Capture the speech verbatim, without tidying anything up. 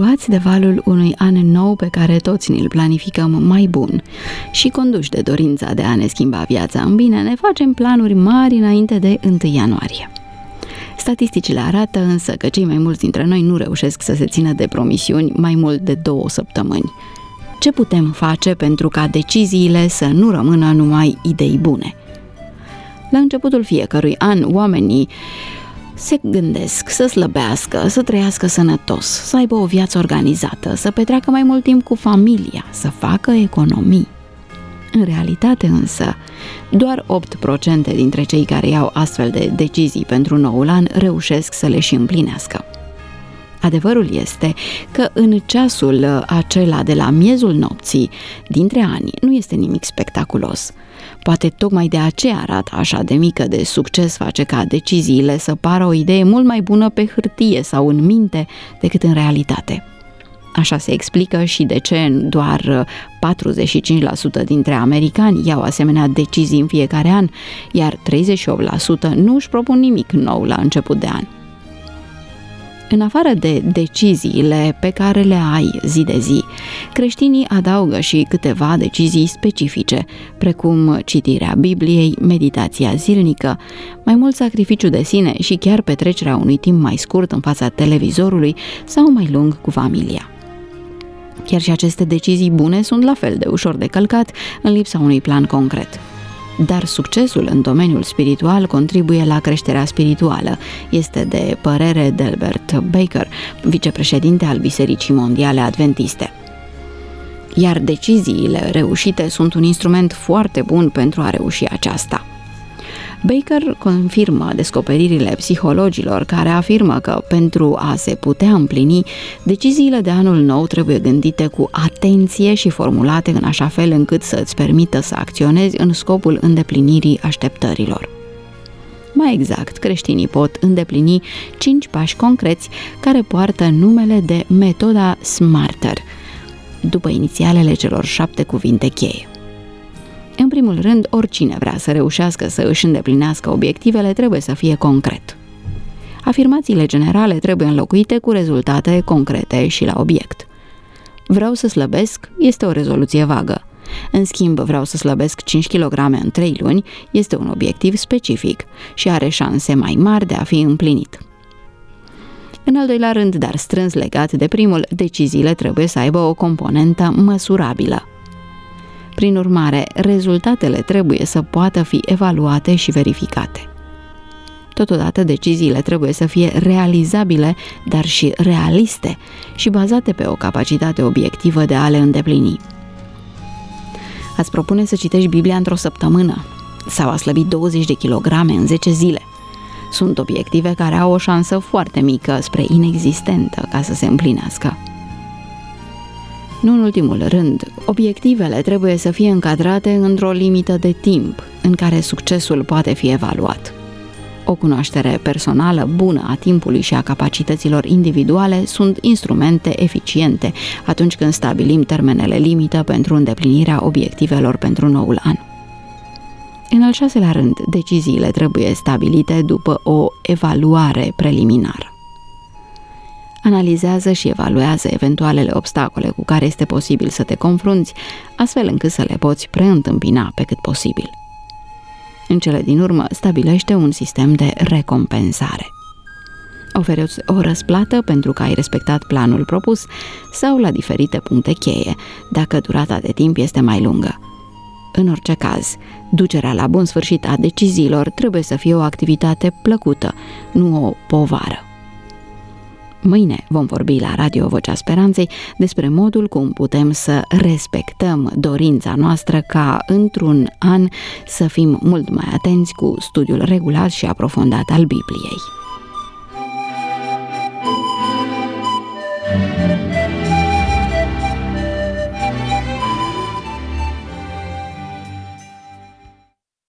luați de valul unui an nou pe care toți ni-l planificăm mai bun și conduși de dorința de a ne schimba viața în bine, ne facem planuri mari înainte de întâi ianuarie. Statisticile arată însă că cei mai mulți dintre noi nu reușesc să se țină de promisiuni mai mult de două săptămâni. Ce putem face pentru ca deciziile să nu rămână numai idei bune? La începutul fiecărui an, oamenii se gândesc să slăbească, să trăiască sănătos, să aibă o viață organizată, să petreacă mai mult timp cu familia, să facă economii. În realitate însă, doar opt la sută dintre cei care iau astfel de decizii pentru noul an reușesc să le și împlinească. Adevărul este că în ceasul acela de la miezul nopții, dintre ani, nu este nimic spectaculos. Poate tocmai de aceea rata așa de mică de succes face ca deciziile să pară o idee mult mai bună pe hârtie sau în minte decât în realitate. Așa se explică și de ce doar patruzeci și cinci la sută dintre americani iau asemenea decizii în fiecare an, iar treizeci și opt la sută nu își propun nimic nou la început de an. În afară de deciziile pe care le ai zi de zi, creștinii adaugă și câteva decizii specifice, precum citirea Bibliei, meditația zilnică, mai mult sacrificiu de sine și chiar petrecerea unui timp mai scurt în fața televizorului sau mai lung cu familia. Chiar și aceste decizii bune sunt la fel de ușor de călcat în lipsa unui plan concret. Dar succesul în domeniul spiritual contribuie la creșterea spirituală, este de părere Delbert Baker, vicepreședinte al Bisericii Mondiale Adventiste. Iar deciziile reușite sunt un instrument foarte bun pentru a reuși aceasta. Baker confirmă descoperirile psihologilor care afirmă că pentru a se putea împlini, deciziile de anul nou trebuie gândite cu atenție și formulate în așa fel încât să îți permită să acționezi în scopul îndeplinirii așteptărilor. Mai exact, creștinii pot îndeplini cinci pași concreți care poartă numele de metoda SMARTER, după inițialele celor șapte cuvinte cheie. În primul rând, oricine vrea să reușească să își îndeplinească obiectivele trebuie să fie concret. Afirmațiile generale trebuie înlocuite cu rezultate concrete și la obiect. Vreau să slăbesc este o rezoluție vagă. În schimb, vreau să slăbesc cinci kilograme în trei luni este un obiectiv specific și are șanse mai mari de a fi împlinit. În al doilea rând, dar strâns legat de primul, deciziile trebuie să aibă o componentă măsurabilă. Prin urmare, rezultatele trebuie să poată fi evaluate și verificate. Totodată, deciziile trebuie să fie realizabile, dar și realiste și bazate pe o capacitate obiectivă de a le îndeplini. Ați propune să citești Biblia într-o săptămână sau a slăbi douăzeci de kilograme în zece zile. Sunt obiective care au o șansă foarte mică spre inexistentă ca să se împlinească. Nu în ultimul rând, obiectivele trebuie să fie încadrate într-o limită de timp în care succesul poate fi evaluat. O cunoaștere personală bună a timpului și a capacităților individuale sunt instrumente eficiente atunci când stabilim termenele limită pentru îndeplinirea obiectivelor pentru noul an. În al șaselea rând, deciziile trebuie stabilite după o evaluare preliminară. Analizează și evaluează eventualele obstacole cu care este posibil să te confrunți, astfel încât să le poți preîntâmpina pe cât posibil. În cele din urmă, stabilește un sistem de recompensare. Oferi o răsplată pentru că ai respectat planul propus sau la diferite puncte cheie, dacă durata de timp este mai lungă. În orice caz, ducerea la bun sfârșit a deciziilor trebuie să fie o activitate plăcută, nu o povară. Mâine vom vorbi la Radio Vocea Speranței despre modul cum putem să respectăm dorința noastră ca într-un an să fim mult mai atenți cu studiul regulat și aprofundat al Bibliei.